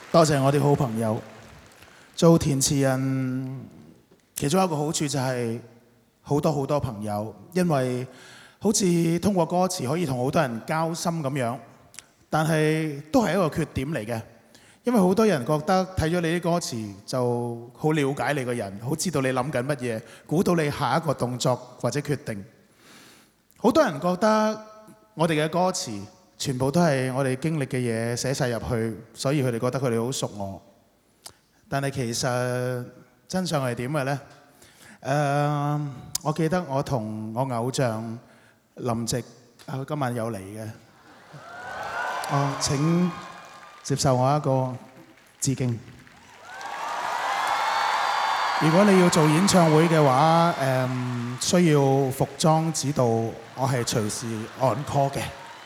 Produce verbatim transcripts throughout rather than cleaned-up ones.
多謝我啲好朋友。做填詞人，其中一個好處就係好多好多朋友，因為好似通過歌詞可以同好多人交心咁樣，但係都係一個缺點嚟嘅，因為好多人覺得睇咗你啲歌詞就好了解你個人，好知道你諗緊乜嘢，估到你下一個動作或者決定。好多人覺得我哋嘅歌詞全部都係我哋經歷嘅嘢寫晒入去，所以佢哋覺得佢哋好熟我。但係其實真相係點嘅呢？誒、uh，我記得我同我偶像林夕啊，佢今晚有嚟嘅。哦，請接受我一個致敬。如果你要做演唱會嘅話，誒、um，需要服裝指導，我係隨時按 call 嘅。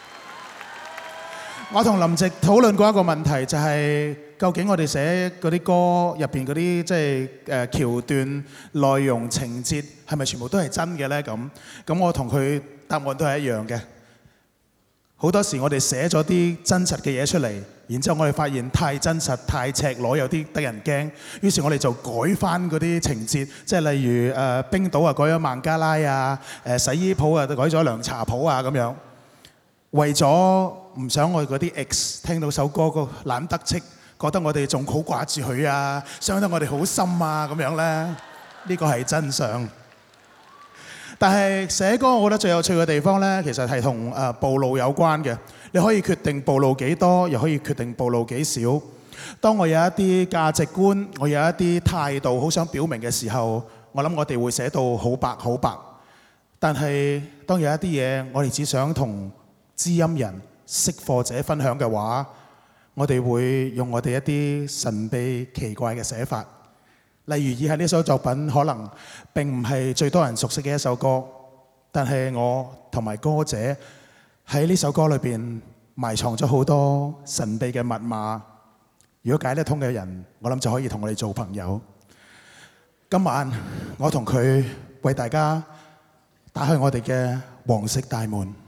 我同林夕討論過一個問題，就係究竟我哋寫嗰啲歌入邊嗰啲即係誒橋段、內容、情節係咪全部都係真嘅呢？咁咁我同佢答案都係一樣嘅。好多時我哋寫咗啲真實嘅嘢出嚟，然之後我哋發現太真實、太赤裸，有啲得人驚，於是我哋就改翻嗰啲情節，即係例如誒冰島啊改咗孟加拉啊，誒洗衣鋪啊改咗涼茶鋪啊咁樣。為咗唔想我哋嗰啲 ex 聽到首歌個懶得戚，覺得我哋仲好掛住佢啊，傷得我哋好深啊咁樣呢，呢個係真相。但係寫歌，我覺得最有趣嘅地方呢，其實係同誒暴露有關嘅。你可以決定暴露幾多，又可以決定暴露幾少。當我有一啲價值觀，我有一啲態度，好想表明嘅時候，我諗我哋會寫到好白好白。但係當有一啲嘢，我哋只想同知音人、識貨者分享嘅話，我哋會用我哋一啲神秘奇怪嘅寫法。例如以下呢首作品可能並唔係最多人熟悉嘅一首歌，但係我同埋歌者喺呢首歌裏邊埋藏咗好多神秘嘅密碼。如果解得通嘅人，我諗就可以同我哋做朋友。今晚我同佢為大家打開我哋嘅黃色大門。